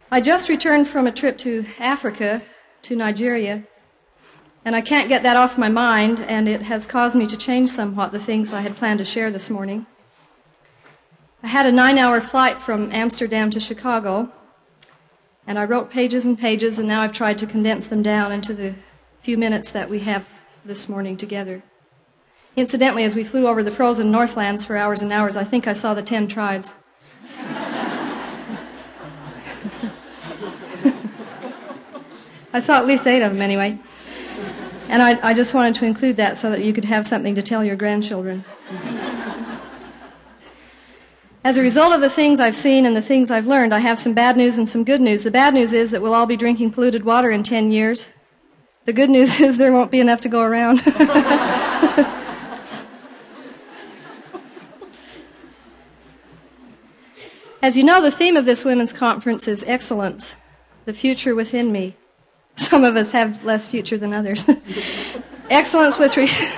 I just returned from a trip to Africa, to Nigeria, and I can't get that off my mind, and it has caused me to change somewhat the things I had planned to share this morning. I had a 9-hour flight from Amsterdam to Chicago, and I wrote pages and pages, and now I've tried to condense them down into the few minutes that we have this morning together. Incidentally, as we flew over the frozen Northlands for hours and hours, I think I saw the 10 tribes. I saw at least 8 of them anyway. And I just wanted to include that so that you could have something to tell your grandchildren. As a result of the things I've seen and the things I've learned, I have some bad news and some good news. The bad news is that we'll all be drinking polluted water in 10 years. The good news is there won't be enough to go around. As you know, the theme of this women's conference is excellence, the future within me. Some of us have less future than others. Excellence with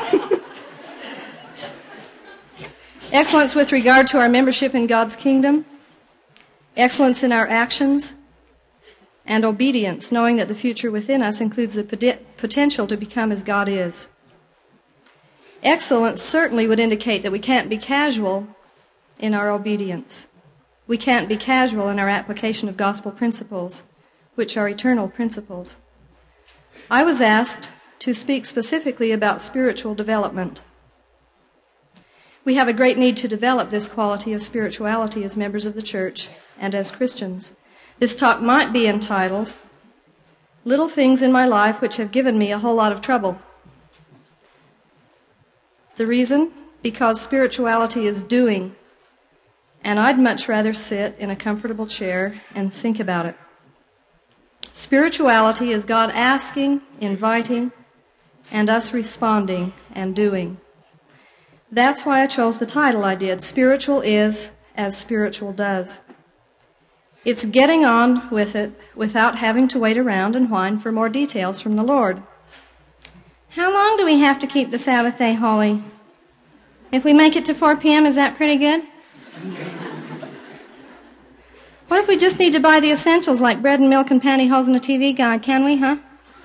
excellence with regard to our membership in God's kingdom, excellence in our actions, and obedience, knowing that the future within us includes the potential to become as God is. Excellence certainly would indicate that we can't be casual in our obedience. We can't be casual in our application of gospel principles, which are eternal principles. I was asked to speak specifically about spiritual development. We have a great need to develop this quality of spirituality as members of the church and as Christians. This talk might be entitled, Little Things in My Life Which Have Given Me a Whole Lot of Trouble. The reason? Because spirituality is doing, and I'd much rather sit in a comfortable chair and think about it. Spirituality is God asking, inviting, and us responding and doing. That's why I chose the title I did, Spiritual is as Spiritual does. It's getting on with it without having to wait around and whine for more details from the Lord. How long do we have to keep the Sabbath day holy? If we make it to 4 p.m., is that pretty good? What if we just need to buy the essentials like bread and milk and pantyhose and a TV guide? Can we, huh?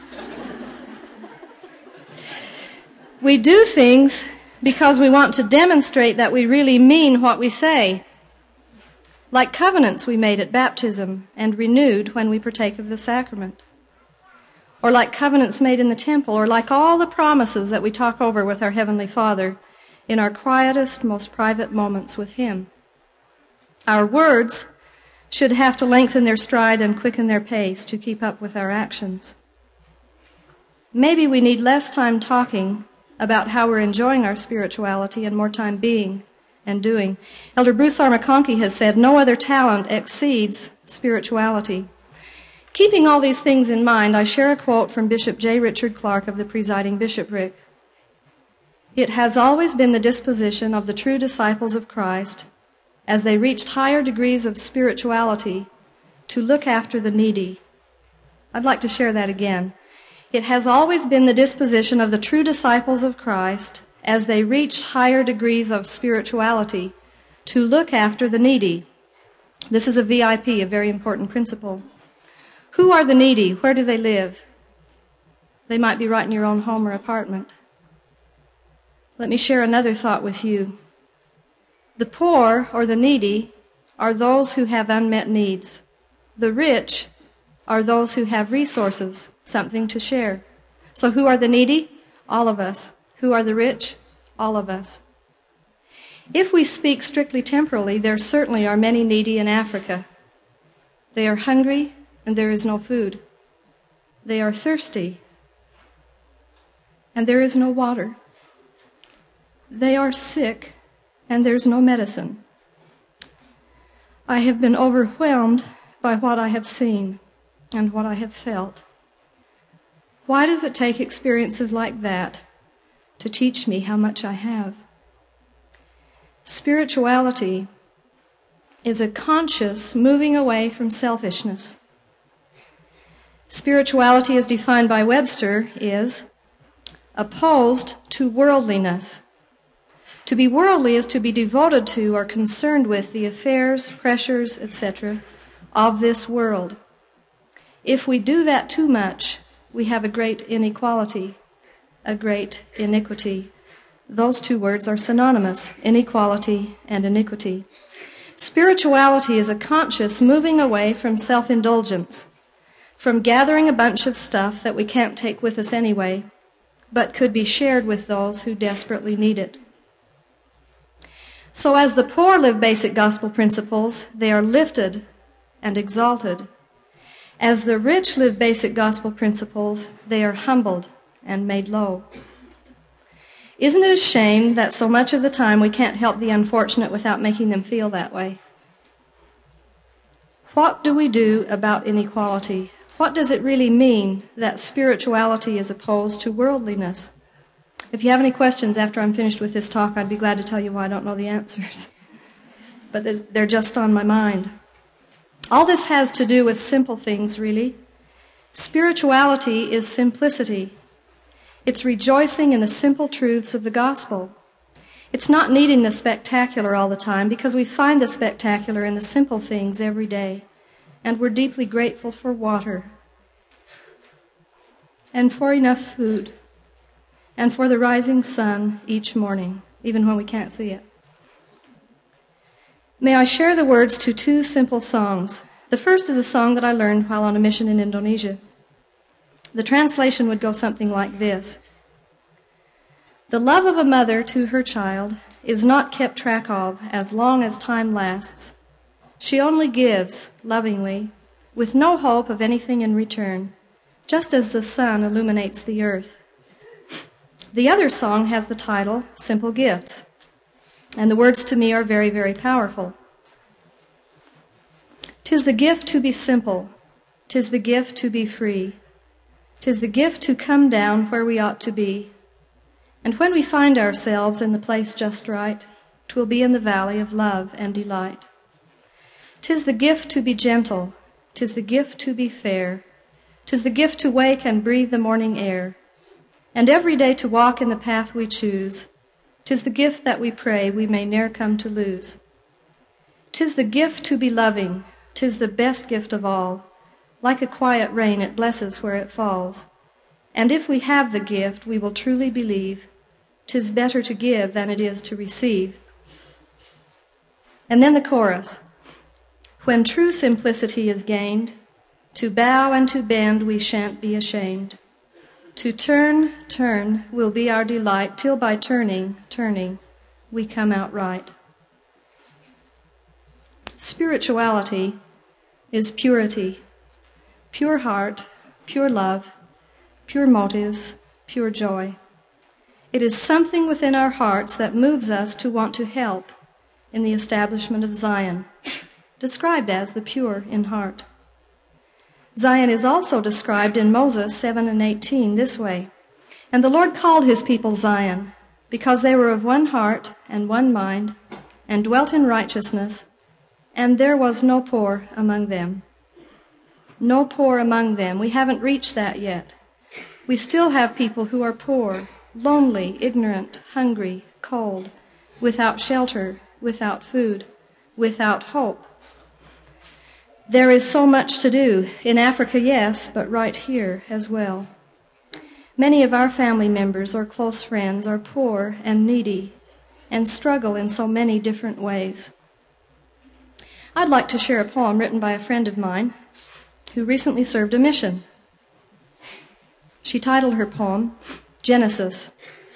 We do things because we want to demonstrate that we really mean what we say. Like covenants we made at baptism and renewed when we partake of the sacrament. Or like covenants made in the temple, or like all the promises that we talk over with our Heavenly Father in our quietest, most private moments with Him. Our words should have to lengthen their stride and quicken their pace to keep up with our actions. Maybe we need less time talking about how we're enjoying our spirituality and more time being and doing. Elder Bruce R. McConkie has said, no other talent exceeds spirituality. Keeping all these things in mind, I share a quote from Bishop J. Richard Clark of the presiding bishopric. It has always been the disposition of the true disciples of Christ, as they reached higher degrees of spirituality, to look after the needy. I'd like to share that again. It has always been the disposition of the true disciples of Christ, as they reached higher degrees of spirituality, to look after the needy. This is a VIP, a very important principle. Who are the needy? Where do they live? They might be right in your own home or apartment. Let me share another thought with you. The poor, or the needy, are those who have unmet needs. The rich are those who have resources, something to share. So who are the needy? All of us. Who are the rich? All of us. If we speak strictly temporally, there certainly are many needy in Africa. They are hungry, and there is no food. They are thirsty, and there is no water. They are sick, and there's no medicine. I have been overwhelmed by what I have seen and what I have felt. Why does it take experiences like that to teach me how much I have? Spirituality is a conscious moving away from selfishness. Spirituality, as defined by Webster, is opposed to worldliness. To be worldly is to be devoted to or concerned with the affairs, pressures, etc. of this world. If we do that too much, we have a great inequality, a great iniquity. Those two words are synonymous, inequality and iniquity. Spirituality is a conscious moving away from self-indulgence, from gathering a bunch of stuff that we can't take with us anyway, but could be shared with those who desperately need it. So as the poor live basic gospel principles, they are lifted and exalted. As the rich live basic gospel principles, they are humbled and made low. Isn't it a shame that so much of the time we can't help the unfortunate without making them feel that way? What do we do about inequality? What does it really mean that spirituality is opposed to worldliness? If you have any questions after I'm finished with this talk, I'd be glad to tell you why I don't know the answers. But they're just on my mind. All this has to do with simple things, really. Spirituality is simplicity. It's rejoicing in the simple truths of the gospel. It's not needing the spectacular all the time, because we find the spectacular in the simple things every day. And we're deeply grateful for water, and for enough food, and for the rising sun each morning, even when we can't see it. May I share the words to two simple songs. The first is a song that I learned while on a mission in Indonesia. The translation would go something like this. The love of a mother to her child is not kept track of as long as time lasts. She only gives, lovingly, with no hope of anything in return, just as the sun illuminates the earth. The other song has the title, Simple Gifts, and the words to me are very, very powerful. 'Tis the gift to be simple, 'tis the gift to be free, 'tis the gift to come down where we ought to be, and when we find ourselves in the place just right, 'twill be in the valley of love and delight. 'Tis the gift to be gentle, 'tis the gift to be fair, 'tis the gift to wake and breathe the morning air, and every day to walk in the path we choose. 'Tis the gift that we pray we may ne'er come to lose. 'Tis the gift to be loving, 'tis the best gift of all. Like a quiet rain, it blesses where it falls. And if we have the gift, we will truly believe 'tis better to give than it is to receive. And then the chorus. When true simplicity is gained, to bow and to bend we shan't be ashamed. To turn will be our delight, till by turning, we come out right. Spirituality is purity, pure heart, pure love, pure motives, pure joy. It is something within our hearts that moves us to want to help in the establishment of Zion, described as the pure in heart. Zion is also described in Moses 7:18 this way. And the Lord called his people Zion, because they were of one heart and one mind, and dwelt in righteousness, and there was no poor among them. No poor among them. We haven't reached that yet. We still have people who are poor, lonely, ignorant, hungry, cold, without shelter, without food, without hope. There is so much to do. In Africa, yes, but right here as well. Many of our family members or close friends are poor and needy and struggle in so many different ways. I'd like to share a poem written by a friend of mine who recently served a mission. She titled her poem, Genesis.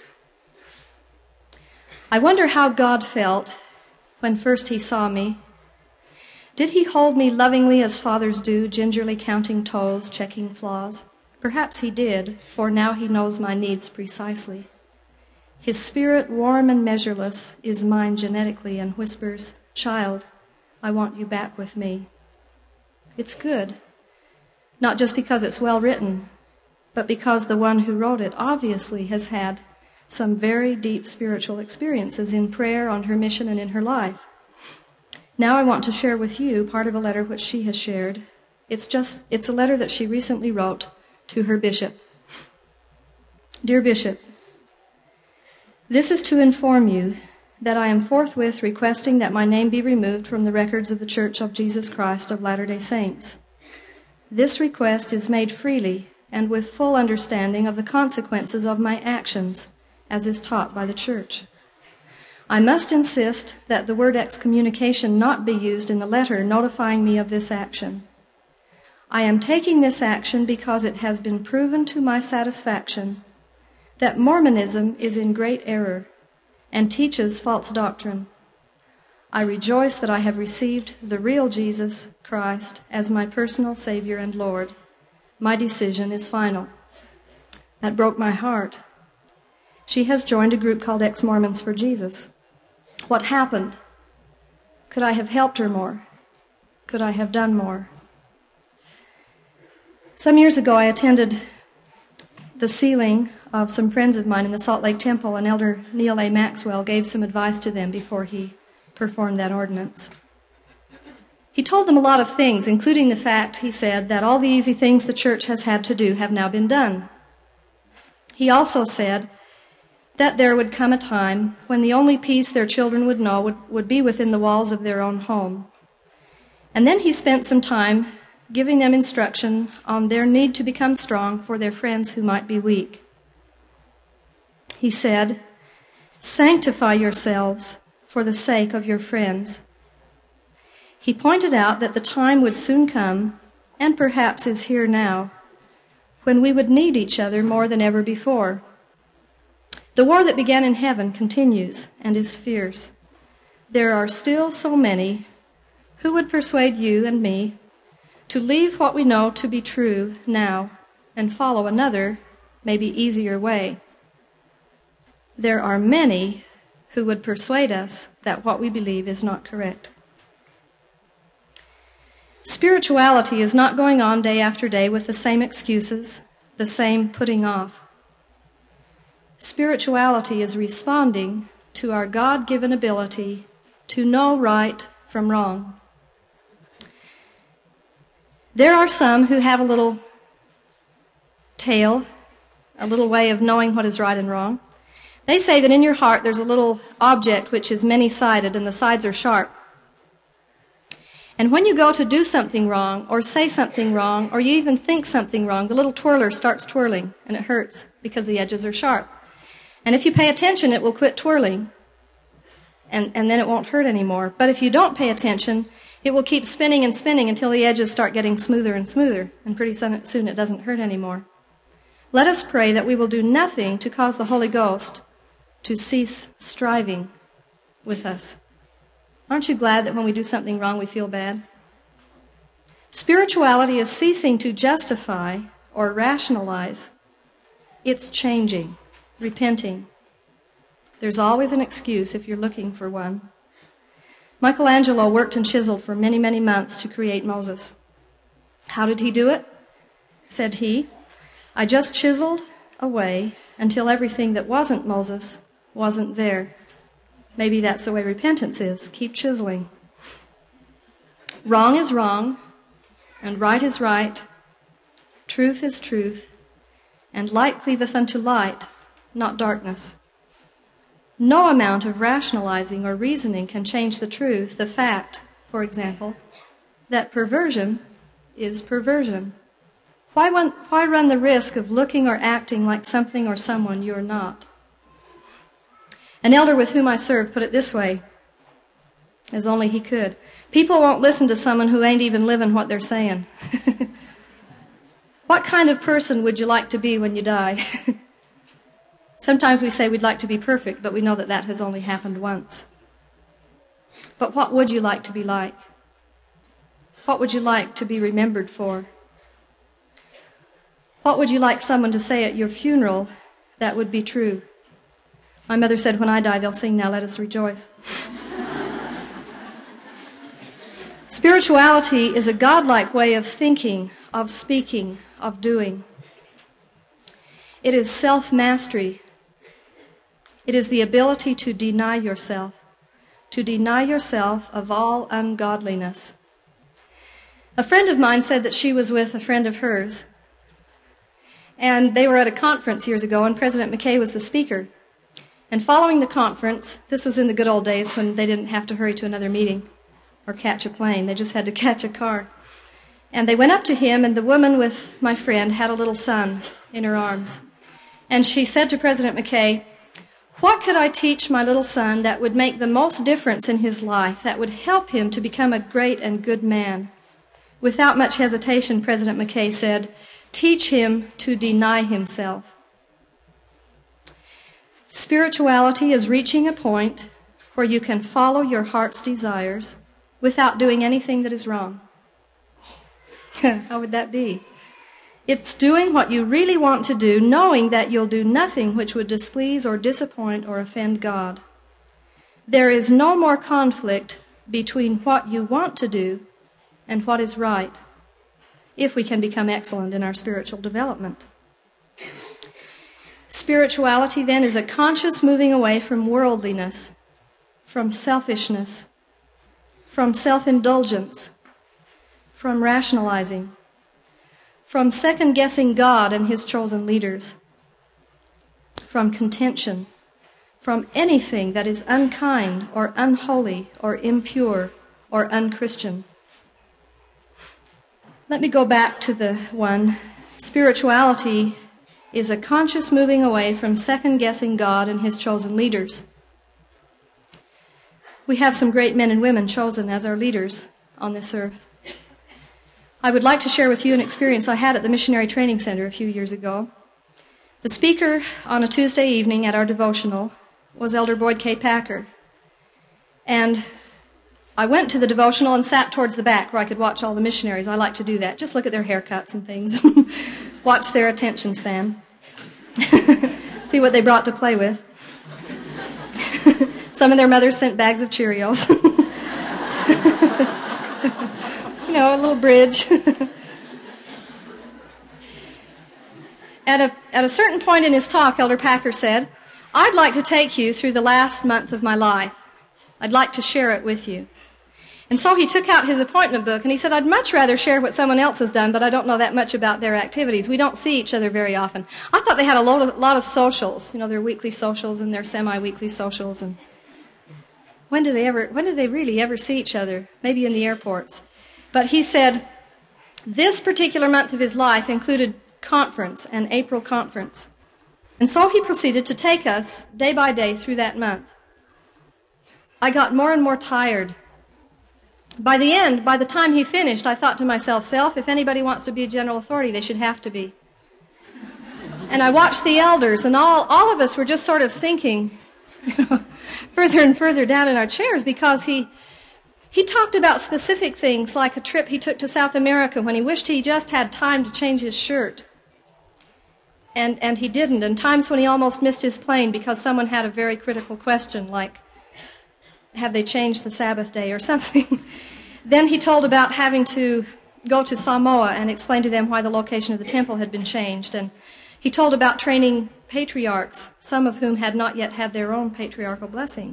I wonder how God felt when first he saw me. Did he hold me lovingly as fathers do, gingerly counting toes, checking flaws? Perhaps he did, for now he knows my needs precisely. His spirit, warm and measureless, is mine genetically and whispers, Child, I want you back with me. It's good, not just because it's well written, but because the one who wrote it obviously has had some very deep spiritual experiences in prayer, on her mission, and in her life. Now I want to share with you part of a letter which she has shared. It's a letter that she recently wrote to her bishop. Dear Bishop, this is to inform you that I am forthwith requesting that my name be removed from the records of the Church of Jesus Christ of Latter-day Saints. This request is made freely and with full understanding of the consequences of my actions, as is taught by the Church. I must insist that the word excommunication not be used in the letter notifying me of this action. I am taking this action because it has been proven to my satisfaction that Mormonism is in great error and teaches false doctrine. I rejoice that I have received the real Jesus Christ as my personal Savior and Lord. My decision is final. That broke my heart. She has joined a group called Ex-Mormons for Jesus. What happened? Could I have helped her more? Could I have done more? Some years ago, I attended the sealing of some friends of mine in the Salt Lake Temple, and Elder Neil A. Maxwell gave some advice to them before he performed that ordinance. He told them a lot of things, including the fact, he said, that all the easy things the church has had to do have now been done. He also said that there would come a time when the only peace their children would know would be within the walls of their own home. And then he spent some time giving them instruction on their need to become strong for their friends who might be weak. He said, "Sanctify yourselves for the sake of your friends." He pointed out that the time would soon come, and perhaps is here now, when we would need each other more than ever before. The war that began in heaven continues and is fierce. There are still so many who would persuade you and me to leave what we know to be true now and follow another, maybe easier way. There are many who would persuade us that what we believe is not correct. Spirituality is not going on day after day with the same excuses, the same putting off. Spirituality is responding to our God-given ability to know right from wrong. There are some who have a little tale, a little way of knowing what is right and wrong. They say that in your heart there's a little object which is many-sided and the sides are sharp. And when you go to do something wrong or say something wrong or you even think something wrong, the little twirler starts twirling and it hurts because the edges are sharp. And if you pay attention, it will quit twirling and then it won't hurt anymore. But if you don't pay attention, it will keep spinning and spinning until the edges start getting smoother and smoother, and pretty soon it doesn't hurt anymore. Let us pray that we will do nothing to cause the Holy Ghost to cease striving with us. Aren't you glad that when we do something wrong, we feel bad? Spirituality is ceasing to justify or rationalize. It's changing, repenting. There's always an excuse if you're looking for one. Michelangelo worked and chiseled for many, many months to create Moses. How did he do it? Said he, "I just chiseled away until everything that wasn't Moses wasn't there." Maybe that's the way repentance is. Keep chiseling. Wrong is wrong, and right is right. Truth is truth, and light cleaveth unto light, not darkness. No amount of rationalizing or reasoning can change the truth, the fact, for example, that perversion is perversion. Why run the risk of looking or acting like something or someone you're not? An elder with whom I served put it this way, as only he could: people won't listen to someone who ain't even living what they're saying. What kind of person would you like to be when you die? Sometimes we say we'd like to be perfect, but we know that that has only happened once. But what would you like to be like? What would you like to be remembered for? What would you like someone to say at your funeral that would be true? My mother said, when I die, they'll sing, "Now Let Us Rejoice." Spirituality is a godlike way of thinking, of speaking, of doing. It is self-mastery. It is the ability to deny yourself of all ungodliness. A friend of mine said that she was with a friend of hers, and they were at a conference years ago, and President McKay was the speaker. And following the conference, this was in the good old days when they didn't have to hurry to another meeting or catch a plane. They just had to catch a car. And they went up to him, and the woman with my friend had a little son in her arms. And she said to President McKay, "What could I teach my little son that would make the most difference in his life, that would help him to become a great and good man?" Without much hesitation, President McKay said, "Teach him to deny himself." Spirituality is reaching a point where you can follow your heart's desires without doing anything that is wrong. How would that be? It's doing what you really want to do, knowing that you'll do nothing which would displease or disappoint or offend God. There is no more conflict between what you want to do and what is right, if we can become excellent in our spiritual development. Spirituality, then, is a conscious moving away from worldliness, from selfishness, from self-indulgence, from rationalizing, from second-guessing God and His chosen leaders, from contention, from anything that is unkind or unholy or impure or unchristian. Let me go back to the one. Spirituality is a conscious moving away from second-guessing God and His chosen leaders. We have some great men and women chosen as our leaders on this earth. I would like to share with you an experience I had at the Missionary Training Center a few years ago. The speaker on a Tuesday evening at our devotional was Elder Boyd K. Packer. And I went to the devotional and sat towards the back where I could watch all the missionaries. I like to do that. Just look at their haircuts and things. Watch their attention span. See what they brought to play with. Some of their mothers sent bags of Cheerios. You know, a little bridge. At a certain point in his talk, Elder Packer said, "I'd like to take you through the last month of my life. I'd like to share it with you." And so he took out his appointment book and he said, "I'd much rather share what someone else has done, but I don't know that much about their activities. We don't see each other very often." I thought they had a lot of socials, you know, their weekly socials and their semi-weekly socials. And when did they really ever see each other? Maybe in the airports. But he said this particular month of his life included conference, an April conference. And so he proceeded to take us day by day through that month. I got more and more tired. By the time he finished, I thought to myself, "Self, if anybody wants to be a general authority, they should have to be." And I watched the elders, and all of us were just sort of sinking further and further down in our chairs, because he talked about specific things, like a trip he took to South America when he wished he just had time to change his shirt. And he didn't, and times when he almost missed his plane because someone had a very critical question, like, have they changed the Sabbath day or something? Then he told about having to go to Samoa and explain to them why the location of the temple had been changed. And he told about training patriarchs, some of whom had not yet had their own patriarchal blessing.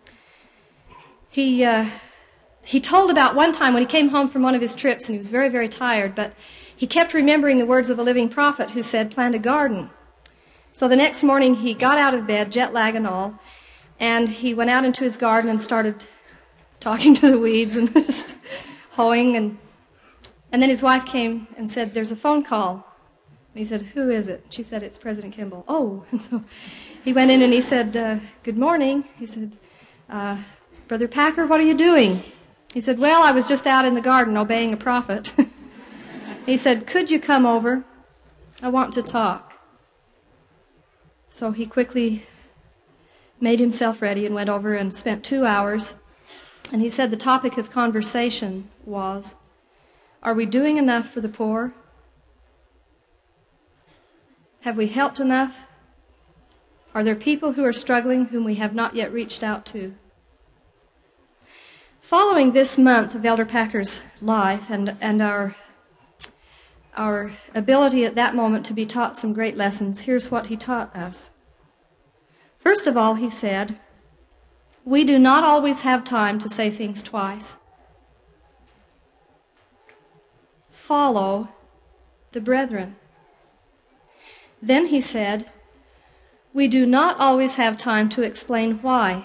He told about one time when he came home from one of his trips, and he was very, very tired, but he kept remembering the words of a living prophet who said, "Plant a garden." So the next morning he got out of bed, jet lag and all, and he went out into his garden and started talking to the weeds and just hoeing. And then his wife came and said, "There's a phone call." And he said, "Who is it?" She said, "It's President Kimball." "Oh." And so he went in and he said, "Good morning." He said, "Brother Packer, what are you doing?" He said, "Well, I was just out in the garden obeying a prophet." He said, "Could you come over? I want to talk." So he quickly made himself ready and went over and spent 2 hours. And he said the topic of conversation was, are we doing enough for the poor? Have we helped enough? Are there people who are struggling whom we have not yet reached out to? Following this month of Elder Packer's life and our ability at that moment to be taught some great lessons, here's what he taught us. First of all, he said, we do not always have time to say things twice. Follow the brethren. Then he said, we do not always have time to explain why.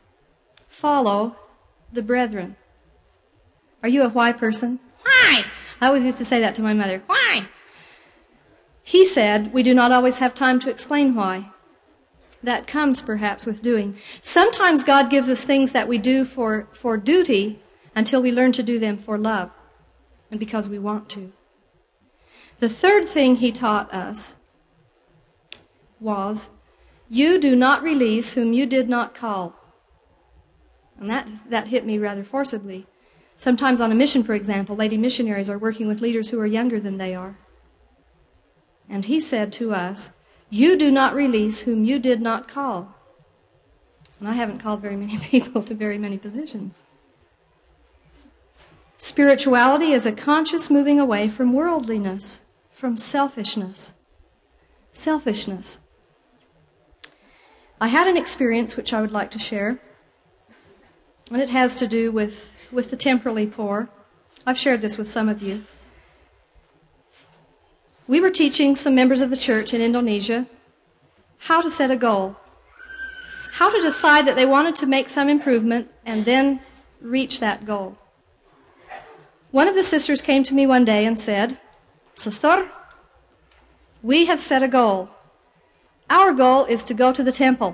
Follow the brethren. Are you a why person? Why? I always used to say that to my mother. Why? He said, we do not always have time to explain why. That comes perhaps with doing. Sometimes God gives us things that we do for duty until we learn to do them for love and because we want to. The third thing he taught us was, you do not release whom you did not call. And that hit me rather forcibly. Sometimes on a mission, for example, lady missionaries are working with leaders who are younger than they are. And he said to us, you do not release whom you did not call. And I haven't called very many people to very many positions. Spirituality is a conscious moving away from worldliness, from selfishness. Selfishness. I had an experience which I would like to share, and it has to do with the temporally poor. I've shared this with some of you. We were teaching some members of the church in Indonesia how to set a goal, how to decide that they wanted to make some improvement and then reach that goal. One of the sisters came to me one day and said, Sister, we have set a goal. Our goal is to go to the temple.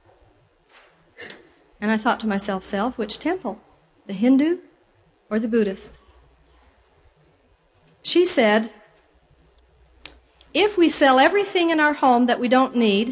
And I thought to myself, self, which temple? The Hindu or the Buddhist? She said, if we sell everything in our home that we don't need,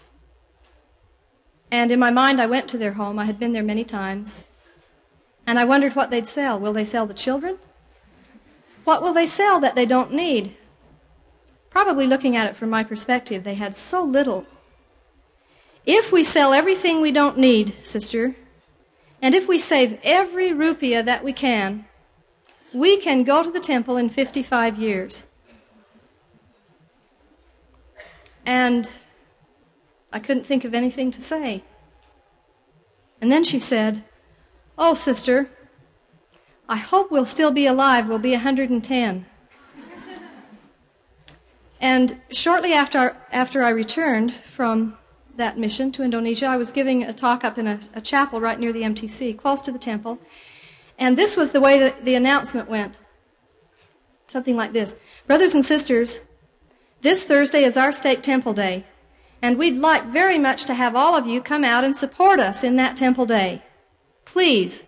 and in my mind I went to their home, I had been there many times, and I wondered what they'd sell. Will they sell the children? What will they sell that they don't need? Probably looking at it from my perspective, they had so little. If we sell everything we don't need, sister, and if we save every rupiah that we can go to the temple in 55 years. And I couldn't think of anything to say. And then she said, oh, sister, I hope we'll still be alive. We'll be 110. And shortly after I returned from that mission to Indonesia, I was giving a talk up in a chapel right near the MTC, close to the temple. And this was the way that the announcement went. Something like this. Brothers and sisters, this Thursday is our stake temple day, and we'd like very much to have all of you come out and support us in that temple day. Please.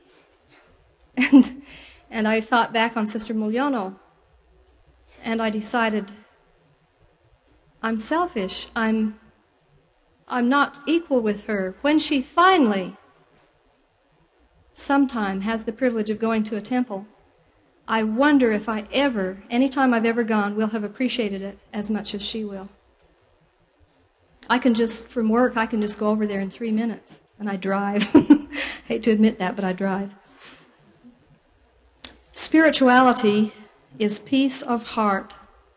And I thought back on Sister Mulyono, and I decided, I'm selfish. I'm not equal with her. When she finally, sometime, has the privilege of going to a temple, I wonder if I ever, any time I've ever gone, will have appreciated it as much as she will. From work, I can just go over there in 3 minutes, and I drive. Hate to admit that, but I drive. Spirituality is peace of heart.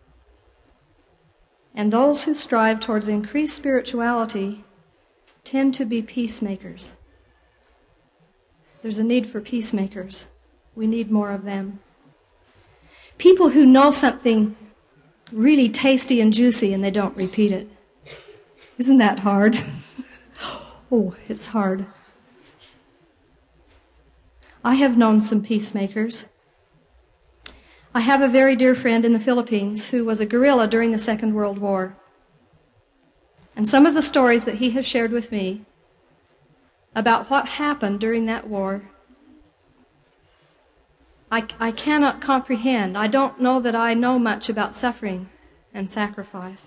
And those who strive towards increased spirituality tend to be peacemakers. There's a need for peacemakers. We need more of them. People who know something really tasty and juicy and they don't repeat it. Isn't that hard? Oh, it's hard. I have known some peacemakers. I have a very dear friend in the Philippines who was a guerrilla during the Second World War. And some of the stories that he has shared with me about what happened during that war, I cannot comprehend. I don't know that I know much about suffering and sacrifice.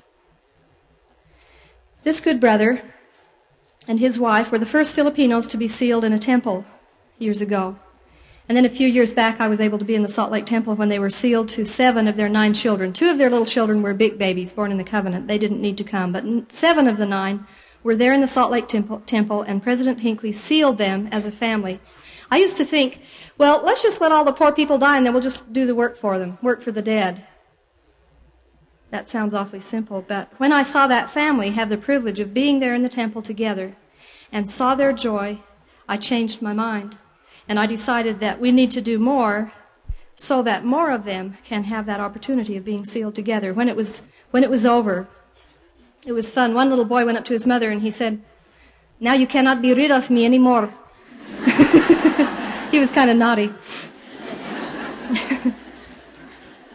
This good brother and his wife were the first Filipinos to be sealed in a temple years ago. And then a few years back, I was able to be in the Salt Lake Temple when they were sealed to 7 of their 9 children. 2 of their little children were big babies born in the covenant. They didn't need to come. But 7 of the 9 were there in the Salt Lake Temple, and President Hinckley sealed them as a family. I used to think, well, let's just let all the poor people die, and then we'll just do the work for them, work for the dead. That sounds awfully simple, but when I saw that family have the privilege of being there in the temple together and saw their joy, I changed my mind. And I decided that we need to do more so that more of them can have that opportunity of being sealed together. When it was over, it was fun. One little boy went up to his mother and he said, "Now you cannot be rid of me anymore." He was kind of naughty.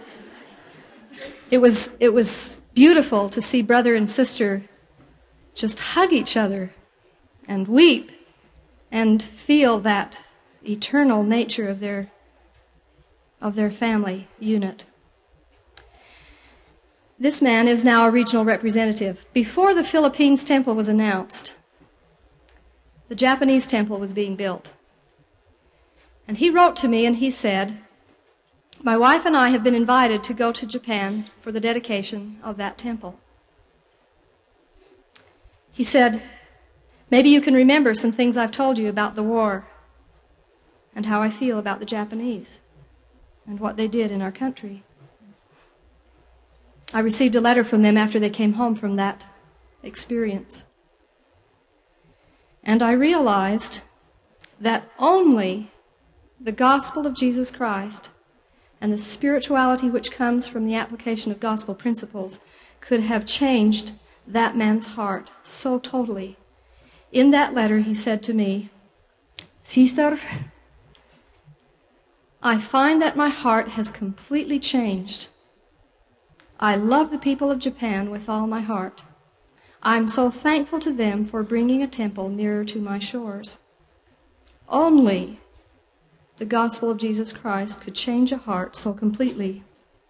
It was beautiful to see brother and sister just hug each other and weep and feel that eternal nature of their family unit. This man is now a regional representative. Before the Philippines temple was announced, the Japanese temple was being built. And he wrote to me and he said, "My wife and I have been invited to go to Japan for the dedication of that temple." He said, "Maybe you can remember some things I've told you about the war and how I feel about the Japanese and what they did in our country." I received a letter from them after they came home from that experience. And I realized that only the gospel of Jesus Christ and the spirituality which comes from the application of gospel principles could have changed that man's heart so totally. In that letter, he said to me, "Sister, I find that my heart has completely changed. I love the people of Japan with all my heart. I'm so thankful to them for bringing a temple nearer to my shores. Only the gospel of Jesus Christ could change a heart so completely.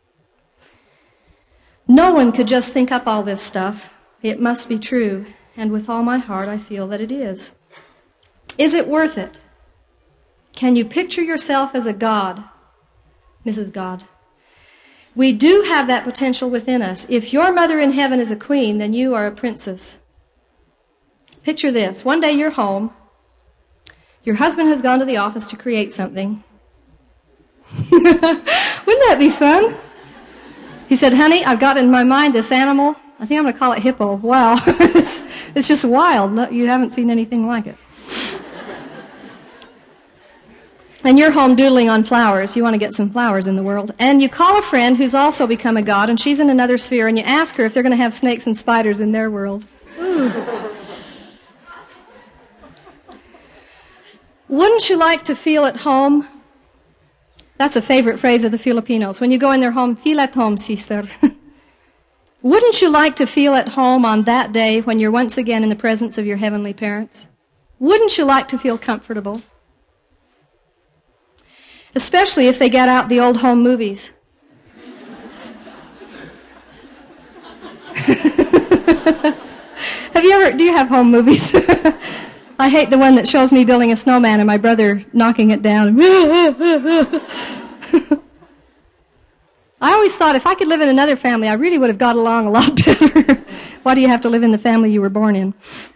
No one could just think up all this stuff. It must be true, and with all my heart I feel that it is. Is it worth it? Can you picture yourself as a God, Mrs. God? We do have that potential within us. If your mother in heaven is a queen, then you are a princess. Picture this. One day you're home. Your husband has gone to the office to create something. Wouldn't that be fun? He said, "Honey, I've got in my mind this animal. I think I'm going to call it Hippo." Wow. It's just wild. You haven't seen anything like it. And you're home doodling on flowers. You want to get some flowers in the world. And you call a friend who's also become a god, and she's in another sphere, and you ask her if they're going to have snakes and spiders in their world. Ooh. Wouldn't you like to feel at home? That's a favorite phrase of the Filipinos. When you go in their home, feel at home, sister. Wouldn't you like to feel at home on that day when you're once again in the presence of your heavenly parents? Wouldn't you like to feel comfortable? Especially if they get out the old home movies. Do you have home movies? I hate the one that shows me building a snowman and my brother knocking it down. I always thought if I could live in another family, I really would have got along a lot better. Why do you have to live in the family you were born in?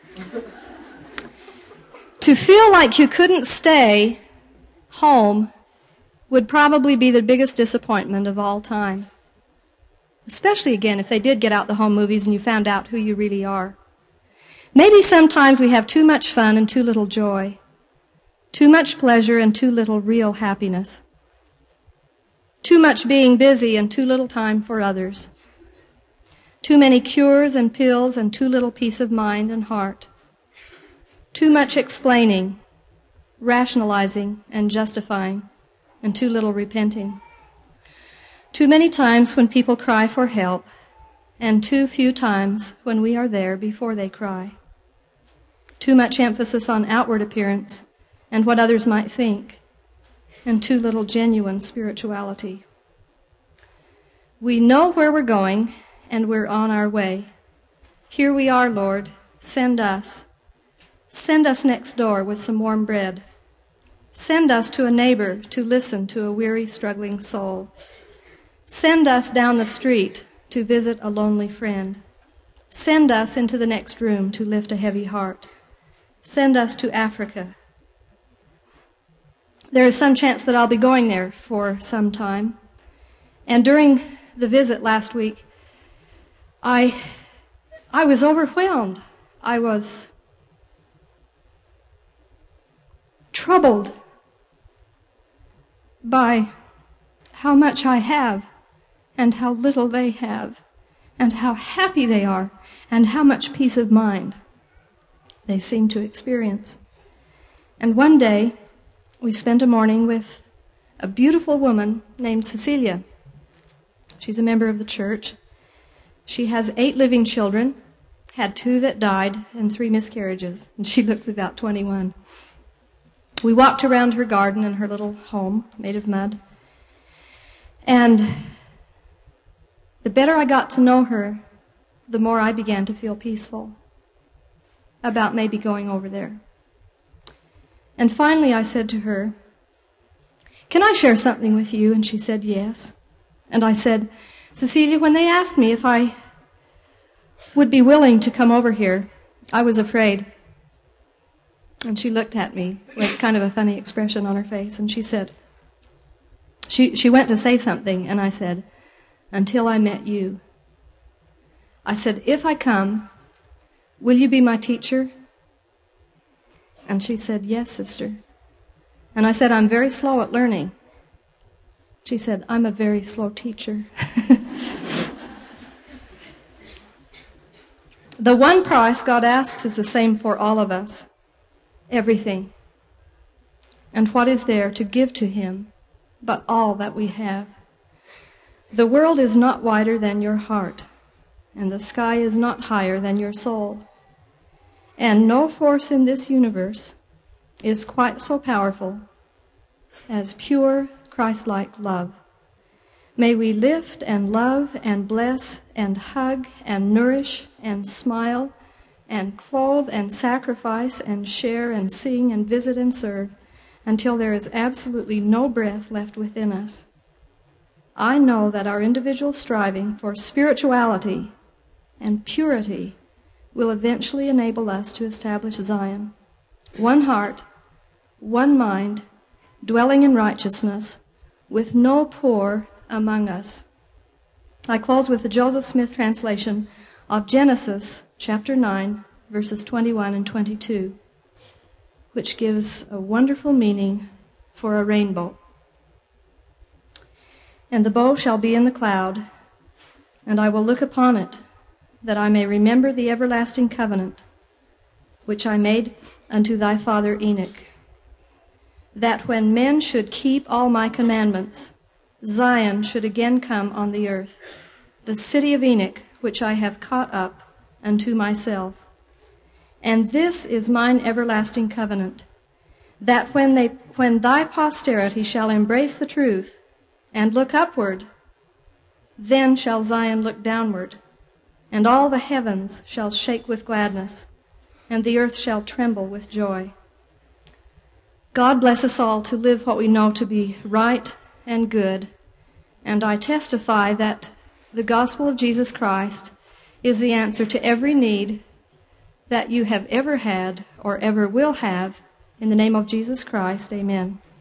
To feel like you couldn't stay home would probably be the biggest disappointment of all time. Especially, again, if they did get out the home movies and you found out who you really are. Maybe sometimes we have too much fun and too little joy, too much pleasure and too little real happiness, too much being busy and too little time for others, too many cures and pills and too little peace of mind and heart, too much explaining, rationalizing, and justifying, and too little repenting. Too many times when people cry for help, and too few times when we are there before they cry. Too much emphasis on outward appearance and what others might think, and too little genuine spirituality. We know where we're going, and we're on our way. Here we are, Lord. Send us. Send us next door with some warm bread. Send us to a neighbor to listen to a weary, struggling soul. Send us down the street to visit a lonely friend. Send us into the next room to lift a heavy heart. Send us to Africa. There is some chance that I'll be going there for some time. And during the visit last week, I was overwhelmed. I was troubled by how much I have and how little they have and how happy they are and how much peace of mind they seem to experience. And one day, we spent a morning with a beautiful woman named Cecilia. She's a member of the church. She has 8 living children, had 2 that died, and 3 miscarriages, and she looks about 21. We walked around her garden and her little home made of mud. And the better I got to know her, the more I began to feel peaceful about maybe going over there. And finally I said to her, "Can I share something with you?" And she said, "Yes." And I said, "Cecilia, when they asked me if I would be willing to come over here, I was afraid." And she looked at me with kind of a funny expression on her face, and she said, she went to say something, and I said, "Until I met you." I said, "If I come, will you be my teacher?" And she said, "Yes, sister." And I said, "I'm very slow at learning." She said, "I'm a very slow teacher." The one price God asks is the same for all of us. Everything. And what is there to give to Him but all that we have? The world is not wider than your heart, and the sky is not higher than your soul. And no force in this universe is quite so powerful as pure Christ-like love. May we lift and love and bless and hug and nourish and smile and clothe and sacrifice and share and sing and visit and serve until there is absolutely no breath left within us. I know that our individual striving for spirituality and purity will eventually enable us to establish Zion. One heart, one mind, dwelling in righteousness, with no poor among us. I close with the Joseph Smith translation of Genesis chapter 9, verses 21 and 22, which gives a wonderful meaning for a rainbow. "And the bow shall be in the cloud, and I will look upon it, that I may remember the everlasting covenant, which I made unto thy father Enoch, that when men should keep all my commandments, Zion should again come on the earth, the city of Enoch, which I have caught up unto myself. And this is mine everlasting covenant, that when thy posterity shall embrace the truth and look upward, then shall Zion look downward, and all the heavens shall shake with gladness, and the earth shall tremble with joy." God bless us all to live what we know to be right and good, and I testify that the gospel of Jesus Christ is the answer to every need that you have ever had or ever will have. In the name of Jesus Christ, amen.